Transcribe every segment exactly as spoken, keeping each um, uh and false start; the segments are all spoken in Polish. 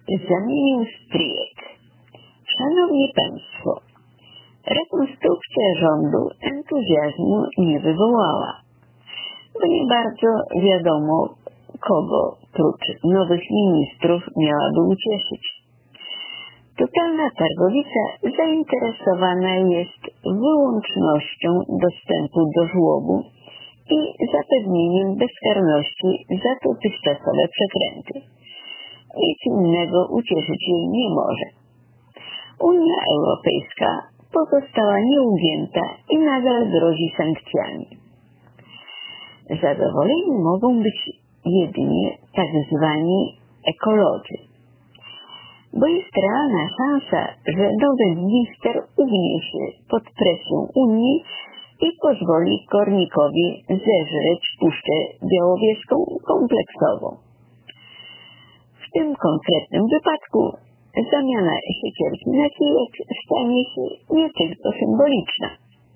Zamienił stryjek. Szanowni Państwo, rekonstrukcja rządu entuzjazmu nie wywołała, bo nie bardzo wiadomo, kogo prócz nowych ministrów miałaby ucieszyć. Totalna Targowica zainteresowana jest wyłącznością dostępu do żłobu i zapewnieniem bezkarności za dotychczasowe przekręty. Nic innego ucieszyć jej nie może. Unia Europejska pozostała nieugięta i nadal grozi sankcjami. Zadowoleni mogą być jedynie tak zwani ekolodzy, bo jest realna szansa, że nowy minister ugnie się pod presją Unii i pozwoli Kornikowi zeżreć Puszczę Białowieską kompleksową. W tym konkretnym wypadku zamiana siekierki na kijek stanie się nie tylko symboliczna.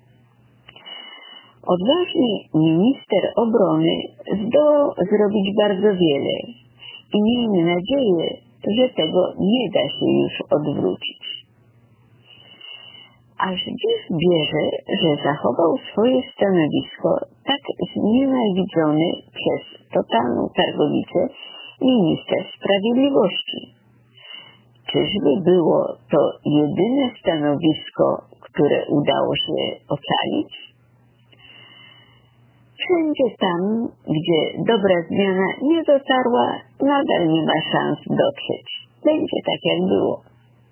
Odważny minister obrony zdołał zrobić bardzo wiele i miejmy nadzieję, że tego nie da się już odwrócić. Aż dziś bierze, że zachował swoje stanowisko tak znienawidzony przez totalną Targowicę minister sprawiedliwości. Czyżby było to jedyne stanowisko, które udało się ocalić? Wszędzie tam, gdzie dobra zmiana nie dotarła, nadal nie ma szans dotrzeć. Będzie tak, jak było.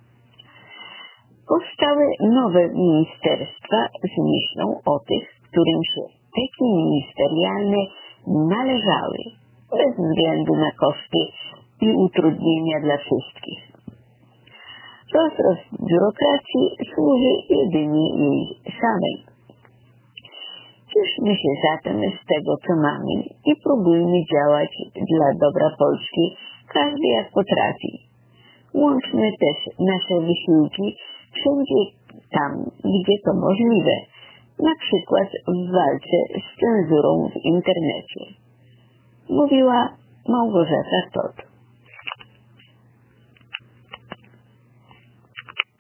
Powstały nowe ministerstwa z myślą o tych, którym się teki ministerialne należały, bez względu na koszty i utrudnienia dla wszystkich. Rozrost biurokracji służy jedynie jej samej. Cieszmy się zatem z tego, co mamy i próbujmy działać dla dobra Polski, każdy jak potrafi. Łączmy też nasze wysiłki wszędzie tam, gdzie to możliwe, na przykład w walce z cenzurą w internecie. Mówiła Małgorzata Todt.